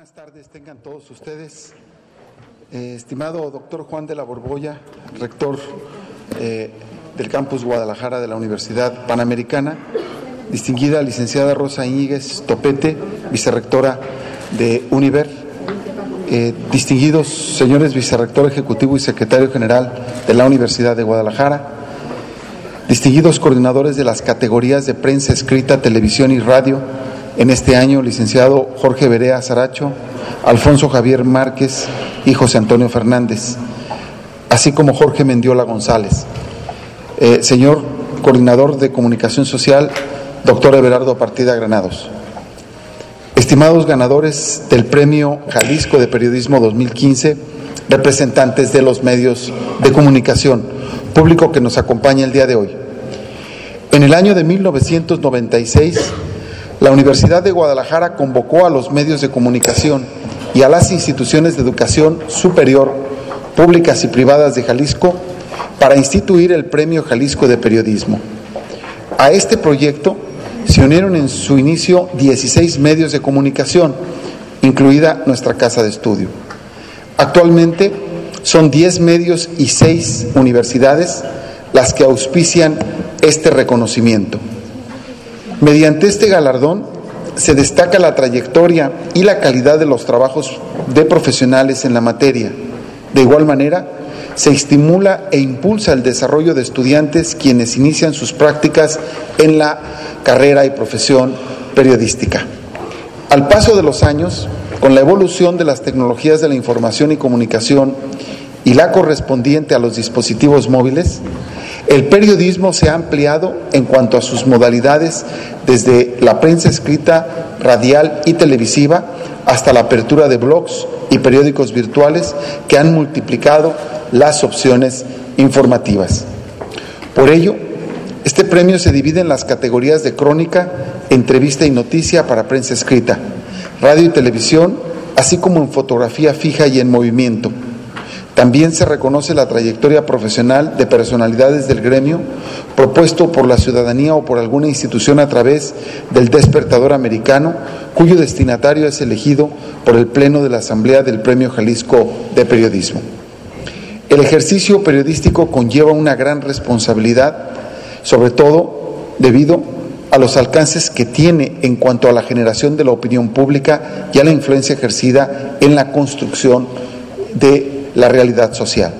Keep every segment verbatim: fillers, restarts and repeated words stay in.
Buenas tardes, tengan todos ustedes. Eh, estimado doctor Juan de la Borbolla, rector eh, del campus Guadalajara de la Universidad Panamericana, distinguida licenciada Rosa Íñiguez Topete, vicerrectora de Univer, eh, distinguidos señores vicerrector ejecutivo y secretario general de la Universidad de Guadalajara, distinguidos coordinadores de las categorías de prensa escrita, televisión y radio, en este año, licenciado Jorge Berea Saracho, Alfonso Javier Márquez y José Antonio Fernández, así como Jorge Mendiola González. Eh, señor coordinador de comunicación social, doctor Everardo Partida Granados. Estimados ganadores del Premio Jalisco de Periodismo dos mil quince, representantes de los medios de comunicación, público que nos acompaña el día de hoy. En el año de mil novecientos noventa y seis, la Universidad de Guadalajara convocó a los medios de comunicación y a las instituciones de educación superior, públicas y privadas de Jalisco, para instituir el Premio Jalisco de Periodismo. A este proyecto se unieron en su inicio dieciséis medios de comunicación, incluida nuestra casa de estudio. Actualmente son diez medios y seis universidades las que auspician este reconocimiento. Mediante este galardón se destaca la trayectoria y la calidad de los trabajos de profesionales en la materia. De igual manera, se estimula e impulsa el desarrollo de estudiantes quienes inician sus prácticas en la carrera y profesión periodística. Al paso de los años, con la evolución de las tecnologías de la información y comunicación y la correspondiente a los dispositivos móviles, el periodismo se ha ampliado en cuanto a sus modalidades, desde la prensa escrita, radial y televisiva, hasta la apertura de blogs y periódicos virtuales que han multiplicado las opciones informativas. Por ello, este premio se divide en las categorías de crónica, entrevista y noticia para prensa escrita, radio y televisión, así como en fotografía fija y en movimiento. También se reconoce la trayectoria profesional de personalidades del gremio propuesto por la ciudadanía o por alguna institución a través del despertador americano, cuyo destinatario es elegido por el Pleno de la Asamblea del Premio Jalisco de Periodismo. El ejercicio periodístico conlleva una gran responsabilidad, sobre todo debido a los alcances que tiene en cuanto a la generación de la opinión pública y a la influencia ejercida en la construcción de la realidad social.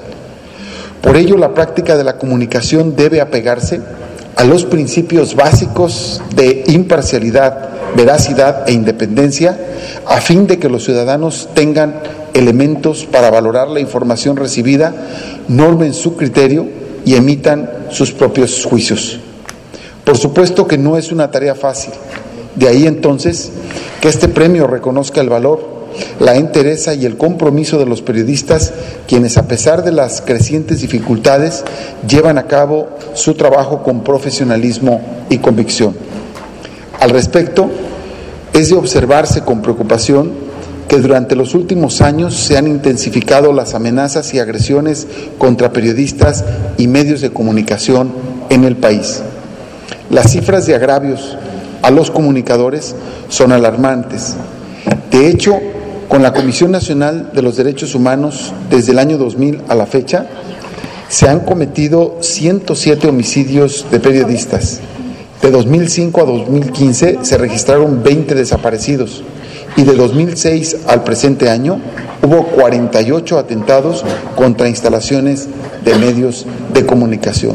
Por ello, la práctica de la comunicación debe apegarse a los principios básicos de imparcialidad, veracidad e independencia, a fin de que los ciudadanos tengan elementos para valorar la información recibida, normen su criterio y emitan sus propios juicios. Por supuesto que no es una tarea fácil, de ahí entonces que este premio reconozca el valor, la entereza y el compromiso de los periodistas, quienes a pesar de las crecientes dificultades llevan a cabo su trabajo con profesionalismo y convicción. Al respecto, es de observarse con preocupación que durante los últimos años se han intensificado las amenazas y agresiones contra periodistas y medios de comunicación en el país. Las cifras de agravios a los comunicadores son alarmantes. De hecho, con la Comisión Nacional de los Derechos Humanos, desde el año dos mil a la fecha, se han cometido ciento siete homicidios de periodistas. De dos mil cinco a dos mil quince se registraron veinte desaparecidos y de dos mil seis al presente año hubo cuarenta y ocho atentados contra instalaciones de medios de comunicación.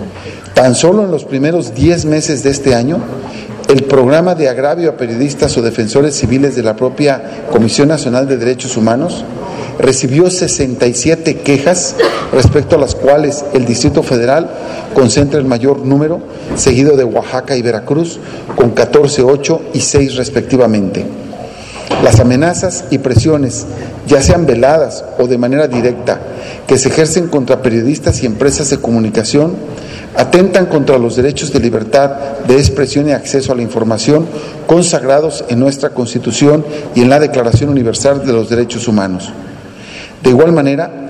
Tan solo en los primeros diez meses de este año, el programa de agravio a periodistas o defensores civiles de la propia Comisión Nacional de Derechos Humanos recibió sesenta y siete quejas, respecto a las cuales el Distrito Federal concentra el mayor número, seguido de Oaxaca y Veracruz, con catorce, ocho y seis respectivamente. Las amenazas y presiones, ya sean veladas o de manera directa, que se ejercen contra periodistas y empresas de comunicación, atentan contra los derechos de libertad de expresión y acceso a la información consagrados en nuestra Constitución y en la Declaración Universal de los Derechos Humanos. De igual manera,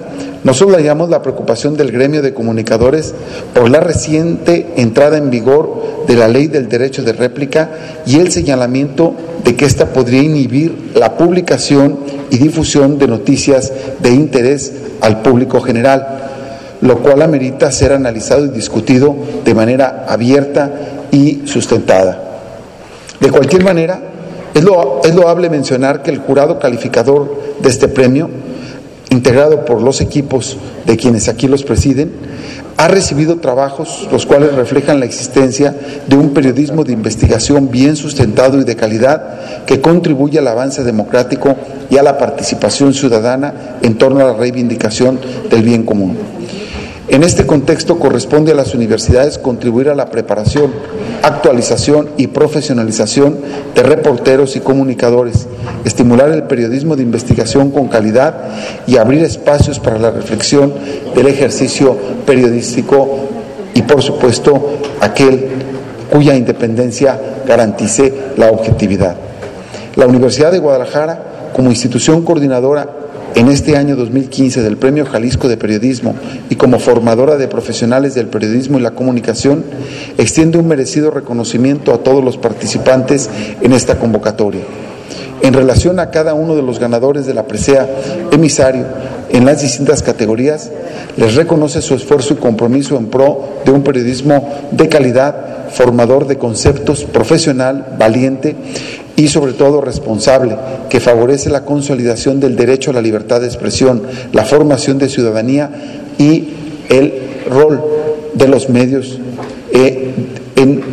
Nosotros la llamamos la preocupación del gremio de comunicadores por la reciente entrada en vigor de la ley del derecho de réplica y el señalamiento de que ésta podría inhibir la publicación y difusión de noticias de interés al público general, lo cual amerita ser analizado y discutido de manera abierta y sustentada. De cualquier manera, es, lo, es loable mencionar que el jurado calificador de este premio, integrado por los equipos de quienes aquí los presiden, ha recibido trabajos los cuales reflejan la existencia de un periodismo de investigación bien sustentado y de calidad que contribuye al avance democrático y a la participación ciudadana en torno a la reivindicación del bien común. En este contexto corresponde a las universidades contribuir a la preparación, actualización y profesionalización de reporteros y comunicadores, estimular el periodismo de investigación con calidad y abrir espacios para la reflexión del ejercicio periodístico y, por supuesto, aquel cuya independencia garantice la objetividad. La Universidad de Guadalajara, como institución coordinadora en este año dos mil quince del Premio Jalisco de Periodismo y como formadora de profesionales del periodismo y la comunicación, extiende un merecido reconocimiento a todos los participantes en esta convocatoria. En relación a cada uno de los ganadores de la presea emisario en las distintas categorías, les reconoce su esfuerzo y compromiso en pro de un periodismo de calidad, formador de conceptos, profesional, valiente y sobre todo responsable, que favorece la consolidación del derecho a la libertad de expresión, la formación de ciudadanía y el rol de los medios eh, en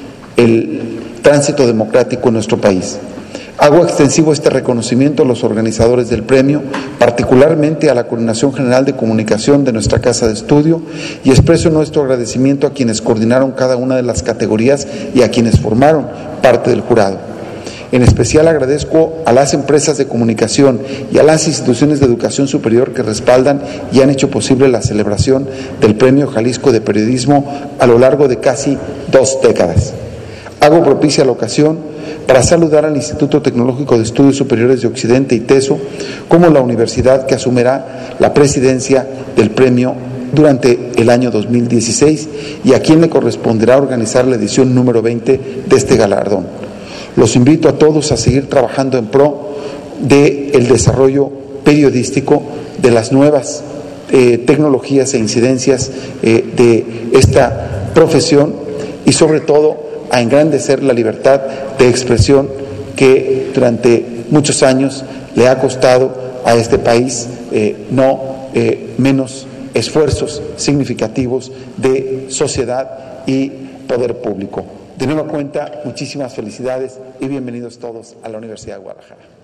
el tránsito democrático en nuestro país. Hago extensivo este reconocimiento a los organizadores del premio, particularmente a la Coordinación General de Comunicación de nuestra Casa de Estudio, y expreso nuestro agradecimiento a quienes coordinaron cada una de las categorías y a quienes formaron parte del jurado. En especial agradezco a las empresas de comunicación y a las instituciones de educación superior que respaldan y han hecho posible la celebración del Premio Jalisco de Periodismo a lo largo de casi dos décadas. Hago propicia la ocasión para saludar al Instituto Tecnológico de Estudios Superiores de Occidente, ITESO, como la universidad que asumirá la presidencia del premio durante el año dos mil dieciséis y a quien le corresponderá organizar la edición número veinte de este galardón. Los invito a todos a seguir trabajando en pro del desarrollo periodístico, de las nuevas eh, tecnologías e incidencias eh, de esta profesión y sobre todo a engrandecer la libertad de expresión que durante muchos años le ha costado a este país eh, no eh, menos esfuerzos significativos de sociedad y poder público. De nueva cuenta, muchísimas felicidades y bienvenidos todos a la Universidad de Guadalajara.